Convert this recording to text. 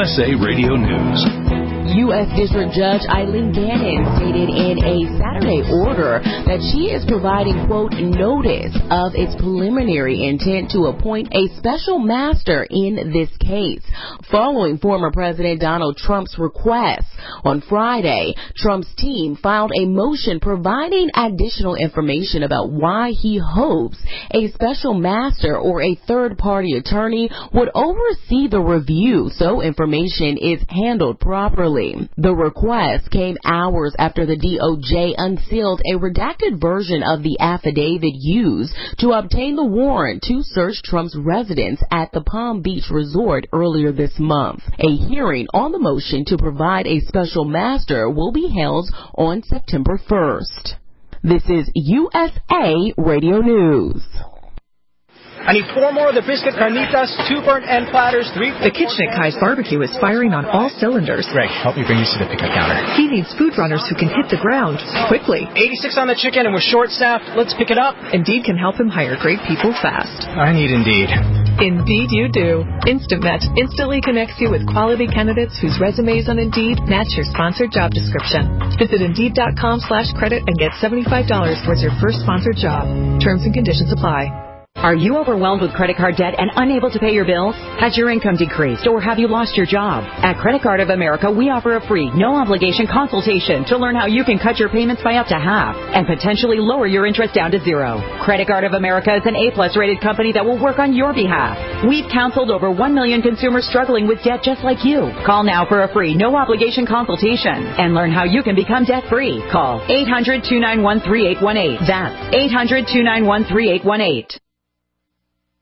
USA Radio News. U.S. District Judge Eileen Gannon stated in a Saturday order that she is providing, quote, notice of its preliminary intent to appoint a special master in this case, following former President Donald Trump's request. On Friday, Trump's team filed a motion providing additional information about why he hopes a special master or a third-party attorney would oversee the review so information is handled properly. The request came hours after the DOJ unsealed a redacted version of the affidavit used to obtain the warrant to search Trump's residence at the Palm Beach Resort earlier this month. A hearing on the motion to provide a special master will be held on September 1st. This is USA Radio News. I need 4 more of the biscuit carnitas, 2 burnt end platters, 3... The kitchen at Kai's Barbecue is firing on all cylinders. Greg, help me bring these to the pickup counter. He needs food runners who can hit the ground quickly. 86 on the chicken and we're short-staffed. Let's pick it up. Indeed can help him hire great people fast. I need Indeed. Indeed you do. Instant Match instantly connects you with quality candidates whose resumes on Indeed match your sponsored job description. Visit Indeed.com/credit and get $75 towards your first sponsored job. Terms and conditions apply. Are you overwhelmed with credit card debt and unable to pay your bills? Has your income decreased or have you lost your job? At Credit Card of America, we offer a free, no-obligation consultation to learn how you can cut your payments by up to half and potentially lower your interest down to 0. Credit Card of America is an A-plus rated company that will work on your behalf. We've counseled over 1 million consumers struggling with debt just like you. Call now for a free, no-obligation consultation and learn how you can become debt-free. Call 800-291-3818. That's 800-291-3818.